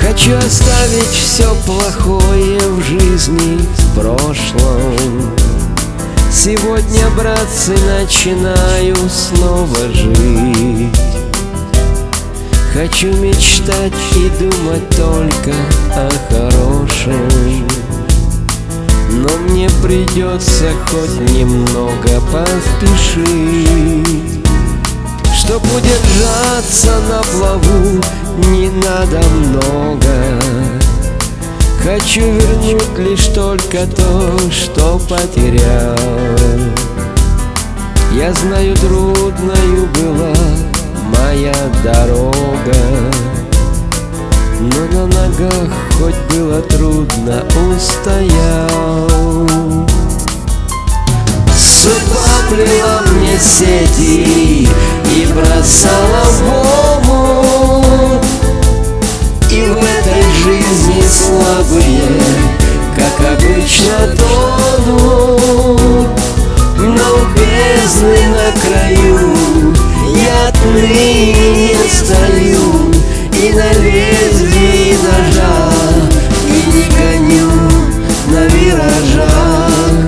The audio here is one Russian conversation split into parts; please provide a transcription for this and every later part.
Хочу оставить все плохое в жизни в прошлом. Сегодня, братцы, начинаю снова жить. Хочу мечтать и думать только о хорошем, но мне придется хоть немного поспешить. Чтоб удержаться на плаву, не надо много. Хочу вернуть лишь только то, что потерял. Я знаю, трудною была моя дорога, но на ногах хоть было трудно, устоял. Судьба плела мне сети и бросала в омут, и в этой жизни слабые, как обычно, тонут. Но у бездны на краю я отныне не стою, и на лезвии ножа и не гоню на виражах.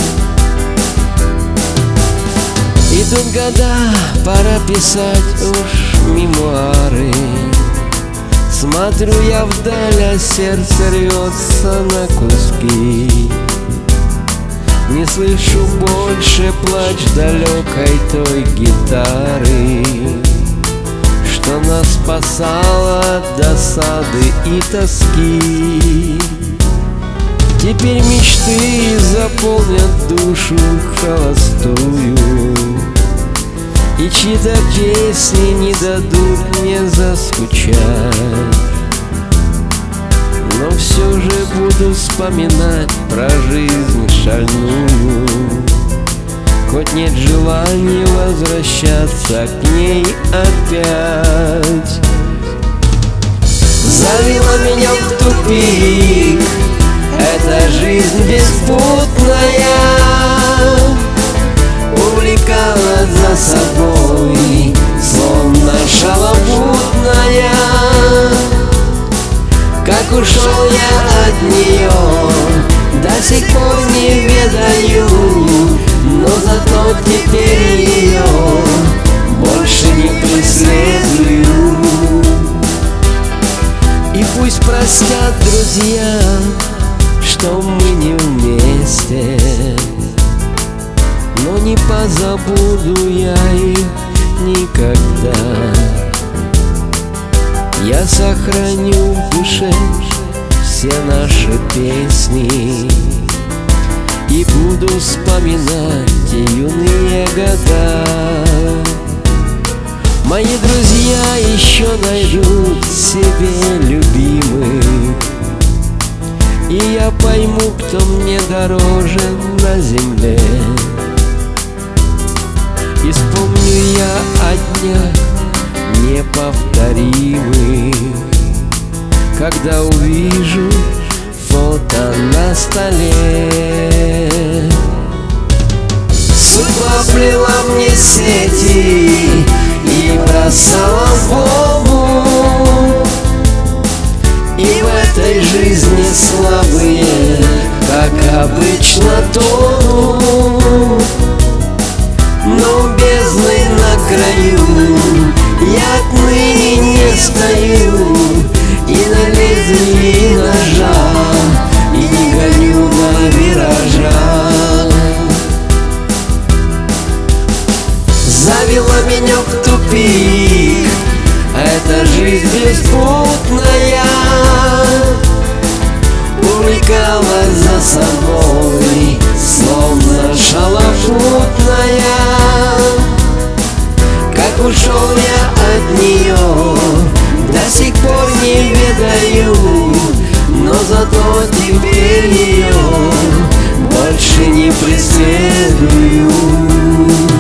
Идут года, пора писать уж мемуары. Смотрю я вдаль, а сердце рвется на куски. Не слышу больше плач далекой той гитары, что нас спасала от досады и тоски. Теперь мечты заполнят душу холостую, и чьи-то песни не дадут мне заскучать. Но все же буду вспоминать про жизнь шальную, хоть нет желания возвращаться к ней опять. Завела меня в тупик эта жизнь беспутная, увлекала за собой, словно шалопутная. Как ушел я от нее, до сих пор не ведаю, но зато теперь ее больше не преследую. И пусть простят друзья, что мы не вместе, но не позабуду я их никогда. Я сохраню в душе все наши песни и буду вспоминать те юные года. Мои друзья еще найдут себе любимых, и я пойму, кто мне дороже на земле. И вспомню я о днях неповторимых, когда увижу фото на столе. Судьба плела мне сети и бросала в омут, и в этой жизни слабые, как обычно, тонут. Но бездны на краю я отныне не стою, и на лезвии ножа и не гоню на виражах. Завела меня в тупик эта жизнь беспутная, увлекала за собой, словно шалопутная. Как ушел я от нее, до сих пор не ведаю, но зато теперь ее больше не преследую.